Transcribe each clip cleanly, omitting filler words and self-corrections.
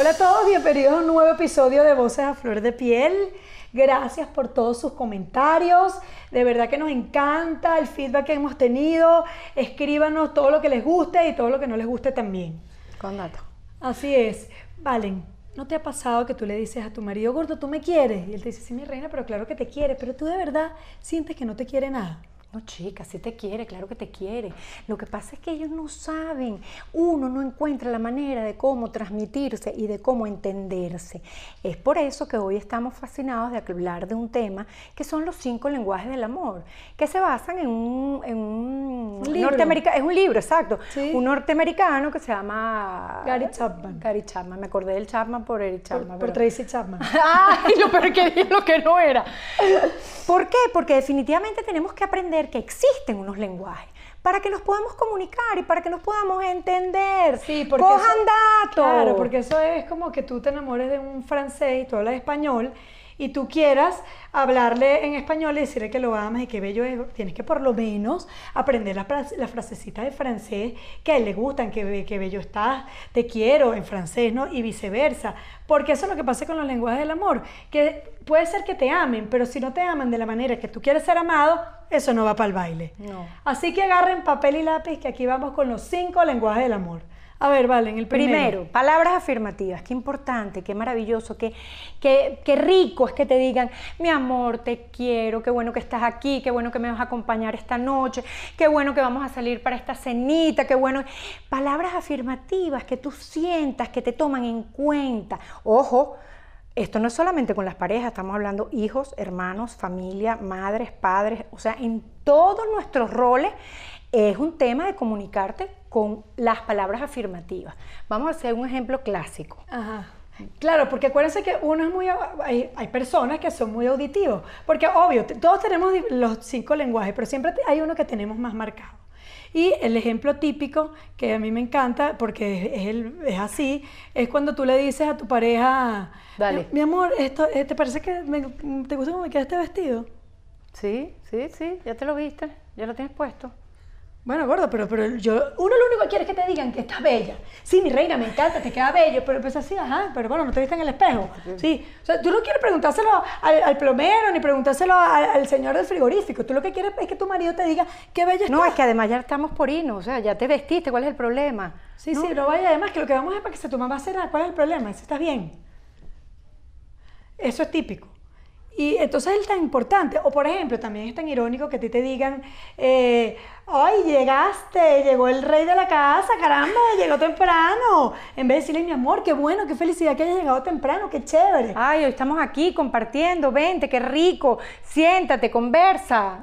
Hola a todos, bienvenidos a un nuevo episodio de Voces a Flor de Piel. Gracias por todos sus comentarios. De verdad que nos encanta el feedback que hemos tenido. Escríbanos todo lo que les guste y todo lo que no les guste también. Con dato. Así es. Valen, ¿no te ha pasado que tú le dices a tu marido, gordo, tú me quieres? Y él te dice, sí, mi reina, pero claro que te quiere. Pero tú de verdad sientes que no te quiere nada. No, chica, sí te quiere, claro que te quiere. Lo que pasa es que ellos no saben. Uno no encuentra la manera de cómo transmitirse y de cómo entenderse. Es por eso que hoy estamos fascinados de hablar de un tema que son los 5 lenguajes del amor, que se basan en un norteamericano. Es un libro, exacto. ¿Sí? Un norteamericano que se llama Gary Chapman. Gary Chapman. Me acordé del Chapman por Eric Chapman. Por Tracy Chapman. Ay, lo peor que dije lo que no era. ¿Por qué? Porque definitivamente tenemos que aprender que existen unos lenguajes para que nos podamos comunicar y para que nos podamos entender. Sí, porque cojan datos. Claro, porque eso es como que tú te enamores de un francés y tú hablas español y tú quieras hablarle en español y decirle que lo amas y que bello es. Tienes que por lo menos aprender las frasecitas de francés que a él le gustan, que bello estás, te quiero en francés, ¿no? Y viceversa. Porque eso es lo que pasa con los lenguajes del amor, que puede ser que te amen, pero si no te aman de la manera que tú quieres ser amado, eso no va para el baile. No. Así que agarren papel y lápiz, que aquí vamos con los 5 lenguajes del amor. A ver, Valen, el primero. Palabras afirmativas. Qué importante, qué maravilloso, qué rico es que te digan, mi amor, te quiero, qué bueno que estás aquí, qué bueno que me vas a acompañar esta noche, qué bueno que vamos a salir para esta cenita, qué bueno. Palabras afirmativas que tú sientas, que te toman en cuenta. Ojo, esto no es solamente con las parejas, estamos hablando hijos, hermanos, familia, madres, padres, o sea, en todos nuestros roles es un tema de comunicarte con las palabras afirmativas. Vamos a hacer un ejemplo clásico. Ajá. Claro, porque acuérdense que uno es muy... Hay personas que son muy auditivos, porque obvio, todos tenemos los 5 lenguajes, pero siempre hay uno que tenemos más marcado. Y el ejemplo típico, que a mí me encanta, porque es así, es cuando tú le dices a tu pareja, dale, mi amor, ¿te parece que te gusta cómo me queda este vestido? Sí, ya te lo viste, ya lo tienes puesto. Bueno, gordo, pero uno lo único que quiere es que te digan que estás bella. Sí, mi reina, me encanta, te queda bello, pero pues así, ajá, pero bueno, no te viste en el espejo. Sí, o sea, tú no quieres preguntárselo al plomero, ni preguntárselo al señor del frigorífico. Tú lo que quieres es que tu marido te diga qué bella estás. No, es que además ya estamos por irnos, o sea, ya te vestiste, ¿cuál es el problema? Sí, ¿no? Sí, pero vaya, además que lo que vamos es para que se tu mamá será, ¿cuál es el problema? Si estás bien. Eso es típico. Y entonces es tan importante, o por ejemplo, también es tan irónico que a ti te digan, ¡ay, llegaste! Llegó el rey de la casa, caramba, llegó temprano. En vez de decirle, mi amor, qué bueno, qué felicidad que hayas llegado temprano, qué chévere. Ay, hoy estamos aquí compartiendo, vente, qué rico, siéntate, conversa.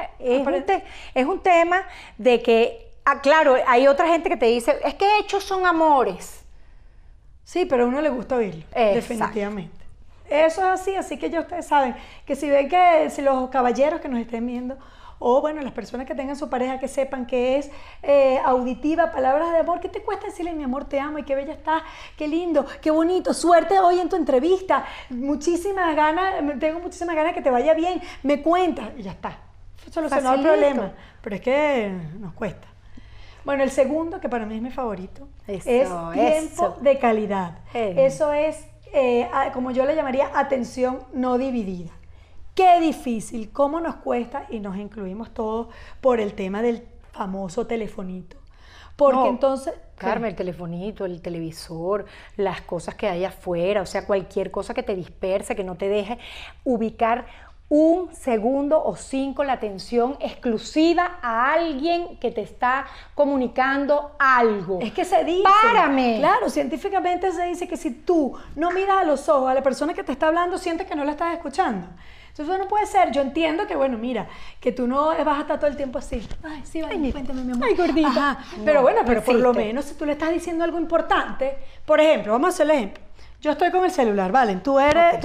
Es un tema de que, claro, hay otra gente que te dice, es que hechos son amores. Sí, pero a uno le gusta oírlo, definitivamente. Eso es así que ya ustedes saben que si los caballeros que nos estén viendo, o bueno, las personas que tengan su pareja que sepan que es auditiva, palabras de amor, ¿qué te cuesta decirle mi amor, te amo y qué bella estás, qué lindo, qué bonito, suerte hoy en tu entrevista, tengo muchísimas ganas de que te vaya bien, me cuentas, y ya está, solucionado el problema, pero es que nos cuesta. Bueno, el segundo, que para mí es mi favorito, es tiempo de calidad. Eso es como yo le llamaría atención no dividida. Qué difícil, cómo nos cuesta, y nos incluimos todos por el tema del famoso telefonito. Porque entonces... Carmen, el telefonito, el televisor, las cosas que hay afuera, o sea, cualquier cosa que te disperse, que no te deje ubicar un segundo o 5 la atención exclusiva a alguien que te está comunicando algo. Es que se dice... ¡Párame! Claro, científicamente se dice que si tú no miras a los ojos a la persona que te está hablando, sientes que no la estás escuchando. Entonces no puede ser. Yo entiendo que, bueno, mira, que tú no vas a estar todo el tiempo así. Ay, sí, vale, cuéntame, mi amor. Ay, gordita. Ajá. Pero bueno, pero por lo menos si tú le estás diciendo algo importante, por ejemplo, vamos a hacer el ejemplo. Yo estoy con el celular, ¿vale? Tú eres,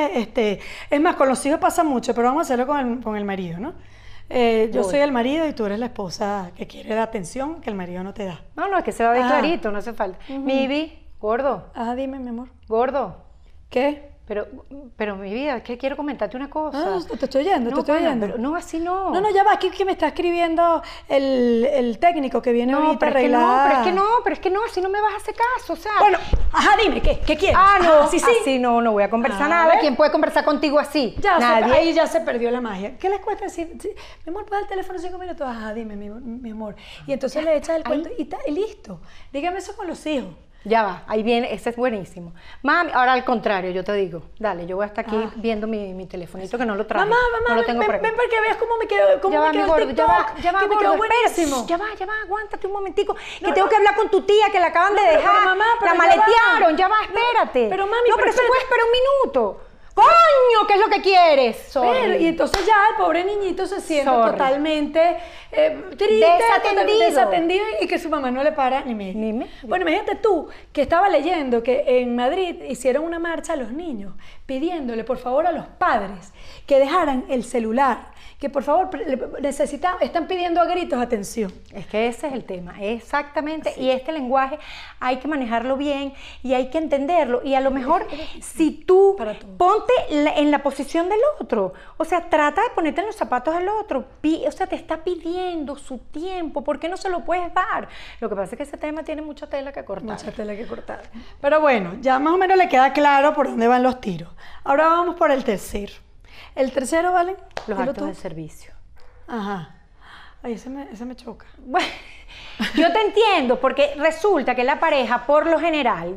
es más, con los hijos pasa mucho, pero vamos a hacerlo con el marido, ¿no? Yo soy el marido y tú eres la esposa que quiere la atención que el marido no te da. No, es que se va a ver clarito, no hace falta. Mibi, gordo. Ajá, dime, mi amor. Gordo. ¿Qué? Pero mi vida, es que quiero comentarte una cosa. No, te estoy oyendo, te estoy oyendo. Pero no, así no. No, ya va, aquí que me está escribiendo el técnico que viene ahorita a arreglar. Pero es que no, así no me vas a hacer caso, o sea. Bueno, ajá, dime, ¿qué quieres? No, sí. así no voy a conversar nada. ¿Quién puede conversar contigo así? Nadie. Ahí ya se perdió la magia. ¿Qué les cuesta decir? Sí, mi amor, ¿puedes el teléfono 5 minutos? Ajá, dime, mi amor. Y entonces le echas el cuento y listo. Dígame eso con los hijos. Ya va, ahí viene, ese es buenísimo. Mami, ahora al contrario, yo te digo, dale, yo voy a estar aquí viendo mi telefonito que no lo traje. Mamá, no lo tengo por aquí. ven para que veas cómo me quedó, el TikTok, ya va, que me quedó buenísimo. Ya va, aguántate un momentico, que tengo que hablar con tu tía, que la acaban de dejar, pero mamá, la maletearon, ya va, espérate. Pero mami, pero eso puede esperar un minuto. ¡Coño! ¿Qué es lo que quieres? Y entonces ya el pobre niñito se siente totalmente triste, desatendido y que su mamá no le para ni medio. Bueno, imagínate tú que estaba leyendo que en Madrid hicieron una marcha a los niños pidiéndole por favor a los padres que dejaran el celular, que por favor están pidiendo a gritos atención. Es que ese es el tema, exactamente, sí. Y este lenguaje hay que manejarlo bien y hay que entenderlo, y a lo mejor si tú ponte en la posición del otro, o sea, trata de ponerte en los zapatos del otro, o sea, te está pidiendo su tiempo, ¿por qué no se lo puedes dar? Lo que pasa es que ese tema tiene mucha tela que cortar. Mucha tela que cortar. Pero bueno, ya más o menos le queda claro por dónde van los tiros. Ahora vamos por el tercero. El tercero, ¿vale? Los actos de servicio. Aja. Ay, ese me choca. Bueno, yo te entiendo, porque resulta que la pareja, por lo general,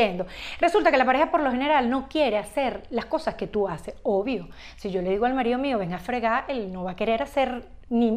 no quiere hacer las cosas que tú haces, obvio. Si yo le digo al marido mío, ven a fregar, él no va a querer hacer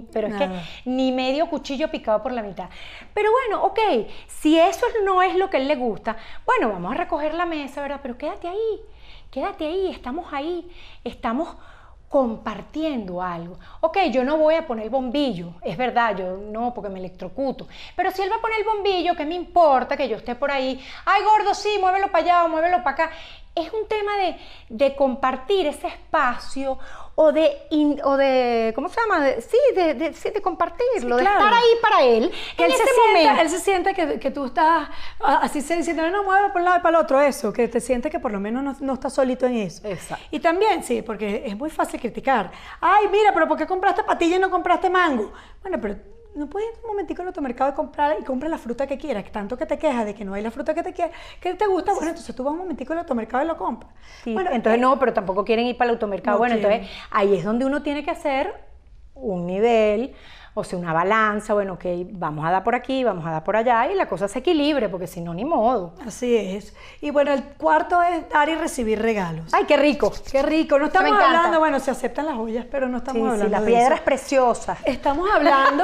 ni medio cuchillo picado por la mitad. Pero bueno, ok, si eso no es lo que a él le gusta, bueno, vamos a recoger la mesa, ¿verdad? Pero quédate ahí, estamos compartiendo algo. Ok, yo no voy a poner el bombillo, es verdad, yo no, porque me electrocuto, pero si él va a poner el bombillo, ¿qué me importa que yo esté por ahí? Ay, gordo, sí, muévelo para allá o muévelo para acá. Es un tema de compartir ese espacio o de ¿cómo se llama? De compartirlo, sí, claro. De estar ahí para él que en ese momento. Él se siente que tú estás así diciendo, no, muévelo por un lado y para el otro, eso, que te siente que por lo menos no estás solito en eso. Exacto. Y también, sí, porque es muy fácil criticar. Ay, mira, pero ¿por qué compraste patilla y no compraste mango? Bueno, pero no puedes ir un momentico al automercado y comprar la fruta que quieras, tanto que te quejas de que no hay la fruta que te gusta, bueno, entonces tú vas un momentico al automercado y lo compras. Sí, bueno, entonces no, pero tampoco quieren ir para el automercado. No bueno, quieren. Entonces ahí es donde uno tiene que hacer un nivel, o sea, una balanza, bueno, ok, vamos a dar por aquí, vamos a dar por allá, y la cosa se equilibre, porque si no, ni modo. Así es. Y bueno, el cuarto es dar y recibir regalos. ¡Ay, qué rico! ¡Qué rico! No estamos hablando, bueno, se aceptan las joyas, pero no estamos hablando de eso. Sí, las piedras preciosas. Estamos hablando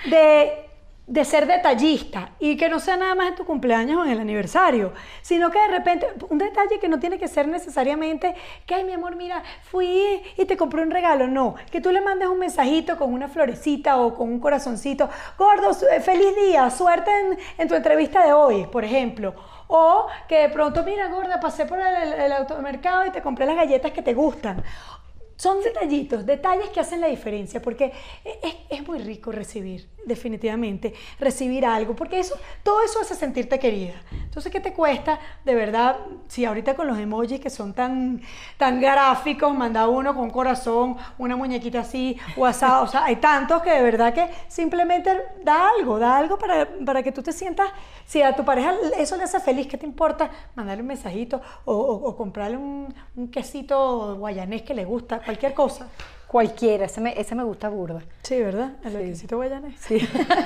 de ser detallista y que no sea nada más en tu cumpleaños o en el aniversario, sino que de repente, un detalle que no tiene que ser necesariamente que, ay, mi amor, mira, fui y te compré un regalo, no, que tú le mandes un mensajito con una florecita o con un corazoncito, gordo, feliz día, suerte en tu entrevista de hoy, por ejemplo. O que de pronto, mira, gorda, pasé por el automercado y te compré las galletas que te gustan. Son detalles que hacen la diferencia, porque es muy rico recibir, definitivamente, recibir algo, porque todo eso hace sentirte querida. Entonces, ¿qué te cuesta? De verdad, si ahorita con los emojis que son tan gráficos, manda uno con un corazón, una muñequita así, WhatsApp, o sea, hay tantos que de verdad que simplemente da algo para que tú te sientas, si a tu pareja eso le hace feliz, ¿qué te importa? Mandarle un mensajito o comprarle un quesito guayanés que le gusta, cualquier cosa. Cualquiera, ese me gusta burda. Sí, ¿verdad? El quesito guayanés. Sí.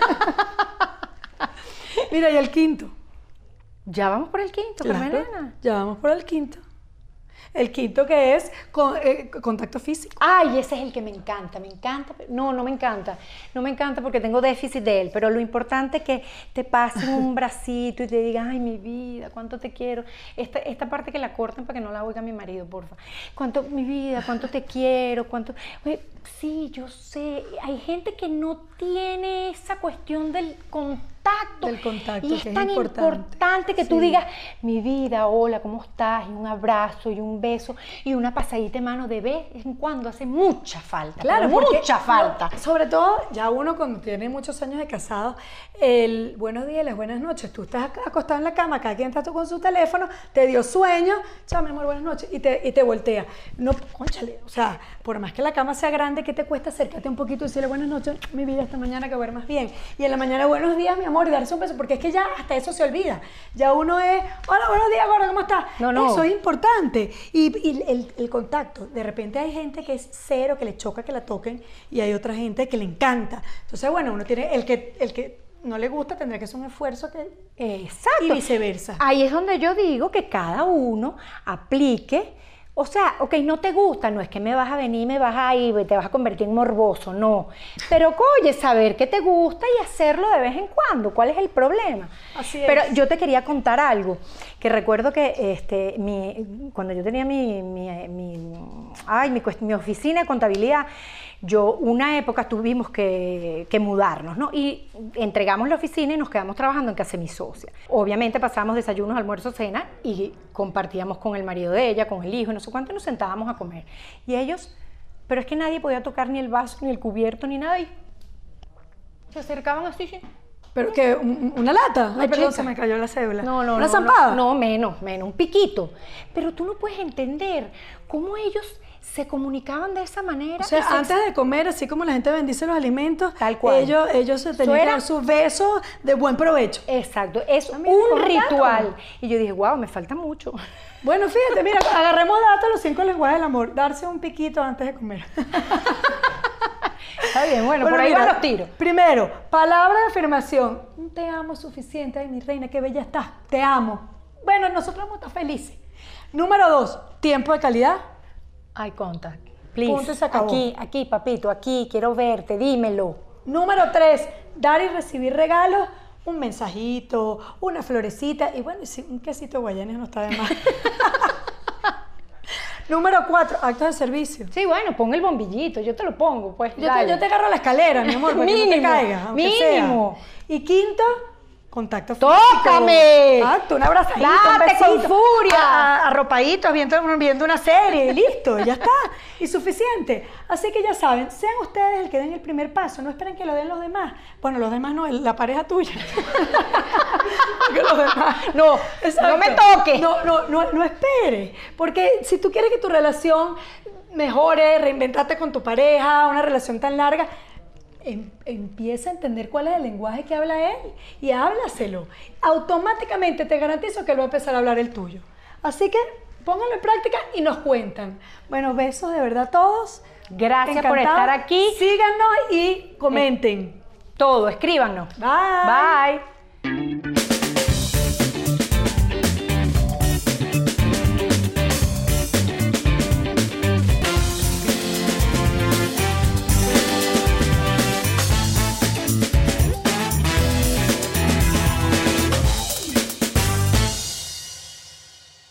Mira, y el quinto. Ya vamos por el quinto, claro, Carmelena. Ya vamos por el quinto. El quinto que es contacto físico. Ay, ese es el que me encanta. No me encanta porque tengo déficit de él, pero lo importante es que te pasen un bracito y te digan, ay, mi vida, cuánto te quiero. Esta parte que la corten para que no la oiga mi marido, porfa. Mi vida, cuánto te quiero, cuánto... Oye, sí, yo sé, hay gente que no tiene esa cuestión del contacto Del contacto, y es tan importante que tú digas, mi vida, hola, ¿cómo estás? Y un abrazo y un beso y una pasadita de mano de vez en cuando hace mucha falta. Claro, mucha falta. Sobre todo, ya uno cuando tiene muchos años de casado, el buenos días, las buenas noches. Tú estás acostado en la cama, cada quien está con su teléfono, te dio sueño, chao, mi amor, buenas noches, y te voltea. No, cónchale, o sea, por más que la cama sea grande, ¿qué te cuesta acercarte un poquito y decirle buenas noches, mi vida, esta mañana que duermas bien? Y en la mañana, buenos días, mi amor, y darse un beso, porque es que ya hasta eso se olvida. Ya uno es, hola, buenos días, gordo, ¿cómo estás? No. Eso es importante. Y el contacto, de repente hay gente que es cero, que le choca que la toquen, y hay otra gente que le encanta. Entonces, bueno, uno tiene, el que no le gusta tendrá que hacer un esfuerzo Exacto. Y viceversa. Ahí es donde yo digo que cada uno aplique. O sea, ok, no te gusta, no es que me vas a venir, me vas a ir, te vas a convertir en morboso, no. Pero, oye, saber que te gusta y hacerlo de vez en cuando, ¿cuál es el problema? Así es. Pero yo te quería contar algo, que recuerdo que cuando yo tenía mi oficina de contabilidad, una época tuvimos que mudarnos, ¿no? Y entregamos la oficina y nos quedamos trabajando en casa de mi socia. Obviamente pasábamos desayunos, almuerzos, cena y compartíamos con el marido de ella, con el hijo, no sé cuánto, y nos sentábamos a comer. Y ellos, pero es que nadie podía tocar ni el vaso, ni el cubierto, ni nada, y se acercaban así, ¿sí? ¿Pero qué? ¿Una lata? Ay, perdón, chica. se me cayó la cédula. No. ¿Una zampada? No, menos, un piquito. Pero tú no puedes entender cómo ellos se comunicaban de esa manera. O sea, antes de comer, así como la gente bendice los alimentos, tal cual. Ellos se tenían que dar sus besos de buen provecho. Exacto, es También un ritual. Y yo dije, wow, me falta mucho. Bueno, fíjate, mira, agarremos datos los 5 lenguajes del amor. Darse un piquito antes de comer. Está bien, bueno, por ahí van los tiros. Primero, palabra de afirmación. Te amo suficiente, ay, mi reina, qué bella estás. Te amo. Bueno, nosotros vamos a estar felices. Número 2, tiempo de calidad. Eye contact, please. Punto y se acabó. Aquí, papito, aquí, quiero verte, dímelo. Número 3, dar y recibir regalos. Un mensajito, una florecita y bueno, un quesito de Guayanes no está de más. Número 4, actos de servicio. Sí, bueno, pon el bombillito, yo te lo pongo, pues. Yo te agarro la escalera, mi amor, para que no te caigas. Mínimo. Sea. Y quinto, contacto físico. ¡Tócame! Exacto, un abrazadito, ¡Date un besito. con furia! Arropaditos, viendo una serie y listo, ya está. Y suficiente. Así que ya saben, sean ustedes el que den el primer paso, no esperen que lo den los demás. Bueno, los demás no, la pareja tuya. Porque los demás... No, exacto. No me toques. No esperes. Porque si tú quieres que tu relación mejore, reinventarte con tu pareja, una relación tan larga, empieza a entender cuál es el lenguaje que habla él y háblaselo. Automáticamente te garantizo que él va a empezar a hablar el tuyo. Así que pónganlo en práctica y nos cuentan. Bueno, besos de verdad a todos. Gracias por estar aquí. Síganos y comenten. Todo, escríbanos. Bye. Bye.